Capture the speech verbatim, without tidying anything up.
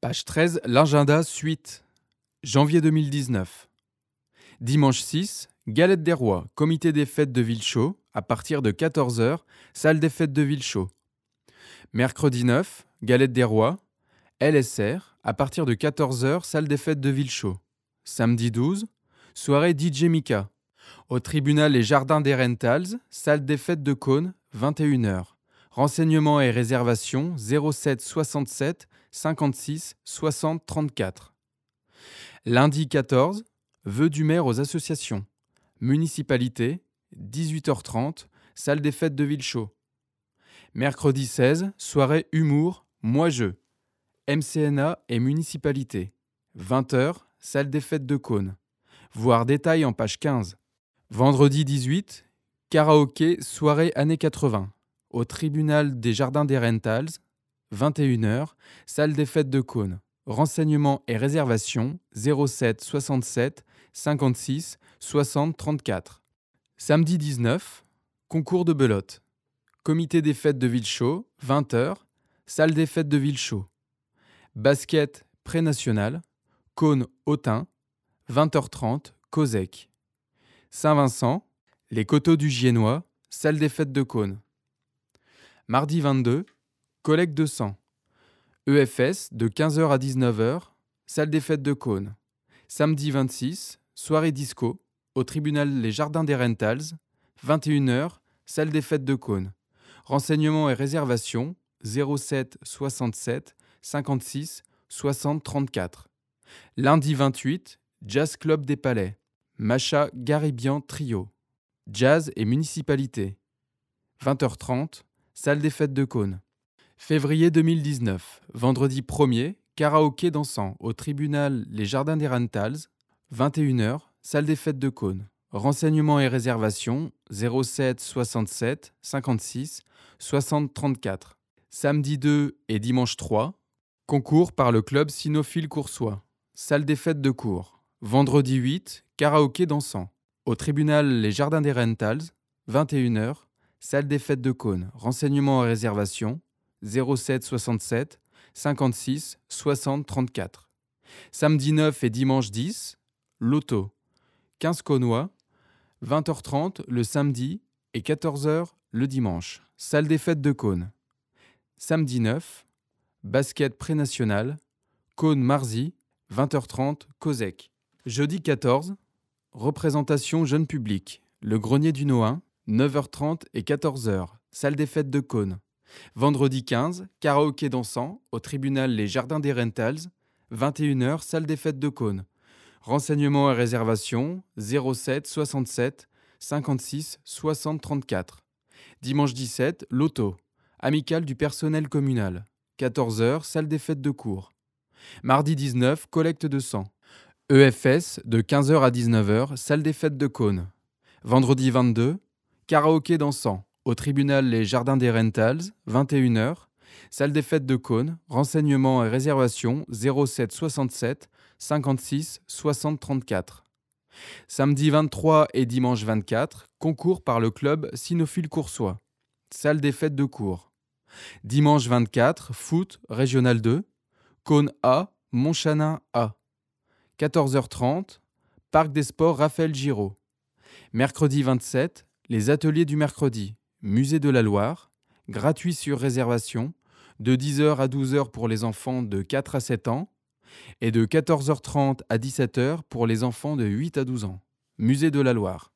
Page treize, l'agenda suite. Janvier deux mille dix-neuf. Dimanche six, Galette des Rois, comité des fêtes de Villechaux, à partir de quatorze heures, salle des fêtes de Villechaux. Mercredi neuf, Galette des Rois, L S R, à partir de quatorze heures, salle des fêtes de Villechaux. Samedi douze, soirée D J Mika. Au tribunal Les Jardins des Rentals, salle des fêtes de Caunes, vingt et une heures. Renseignements et réservations zéro sept soixante-sept cinquante-six soixante trente-quatre. Lundi quatorze, vœux du maire aux associations. Municipalité, dix-huit heures trente, salle des fêtes de Villechaux. Mercredi seize, soirée humour, moi-je. M C N A et municipalité. vingt heures, salle des fêtes de Caunes. Voir détail en page quinze. Vendredi dix-huit, karaoké, soirée années quatre-vingts. Au tribunal des Jardins des Rentals, vingt et une heures, salle des fêtes de Caunes. Renseignements et réservations zéro sept soixante-sept cinquante-six soixante trente-quatre. Samedi dix-neuf, concours de belote. Comité des fêtes de Villechaux, vingt heures, salle des fêtes de Villechaux. Basket pré-national, Caunes-Autun, vingt heures trente, Cosec. Saint-Vincent, les Coteaux du Giennois, salle des fêtes de Caunes. Mardi vingt-deux, collecte de sang. E F S de quinze heures à dix-neuf heures, salle des fêtes de Caunes. Samedi vingt-six, soirée disco, au tribunal Les Jardins des Rentals, vingt et une heures, salle des fêtes de Caunes. Renseignements et réservations zéro sept soixante-sept cinquante-six soixante trente-quatre. Lundi vingt-huit, Jazz Club des Palais. Macha Garibian Trio. Jazz et municipalité. vingt heures trente, salle des fêtes de Caunes. Février deux mille dix-neuf, vendredi premier, karaoké dansant au tribunal Les Jardins des Rentals, vingt et une heures, salle des fêtes de Caunes. Renseignements et réservations zéro sept soixante-sept cinquante-six soixante trente-quatre. Samedi deux et dimanche trois, concours par le club cynophile coursois. Salle des fêtes de cours. Vendredi huit, karaoké dansant. Au tribunal Les Jardins des Rentals, vingt et une heures, salle des fêtes de Caunes. Renseignements et réservations zéro sept soixante-sept cinquante-six soixante trente-quatre. Samedi neuf et dimanche dix, loto. quinze Caunois, vingt heures trente le samedi et quatorze heures le dimanche. Salle des fêtes de Caunes. Samedi neuf, basket pré-national, Caunes-Marzy, vingt heures trente, Cosec. Jeudi quatorze, représentation jeune public. Le Grenier du Nohain, neuf heures trente et quatorze heures. Salle des fêtes de Caunes. Vendredi quinze, karaoké dansant au tribunal Les Jardins des Rentals, vingt et une heures, salle des fêtes de Caunes. Renseignements et réservations zéro sept soixante-sept cinquante-six soixante trente-quatre. Dimanche dix-sept, loto. Amicale du personnel communal. quatorze heures, salle des fêtes de cours. Mardi dix-neuf, collecte de sang. E F S de quinze heures à dix-neuf heures, salle des fêtes de Caunes. Vendredi vingt-deux, karaoké dansant. Au tribunal Les Jardins des Rentals, vingt et une heures, salle des fêtes de Caunes, renseignements et réservations zéro sept soixante-sept cinquante-six soixante trente-quatre. Samedi vingt-trois et dimanche vingt-quatre, concours par le club cynophile coursois. Salle des fêtes de cours. Dimanche vingt-quatre, foot, régional deux, Caunes A, Montchanin A. quatorze heures trente, parc des sports Raphaël Giraud. Mercredi vingt-sept, les ateliers du mercredi. Musée de la Loire, gratuit sur réservation, de dix heures à douze heures pour les enfants de quatre à sept ans et de quatorze heures trente à dix-sept heures pour les enfants de huit à douze ans. Musée de la Loire.